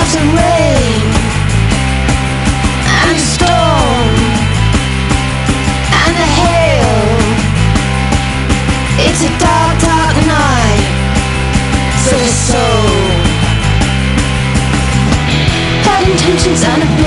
clouds and rain and the storm and the hail. It's a dark, dark night for the soul. Bad intentions and a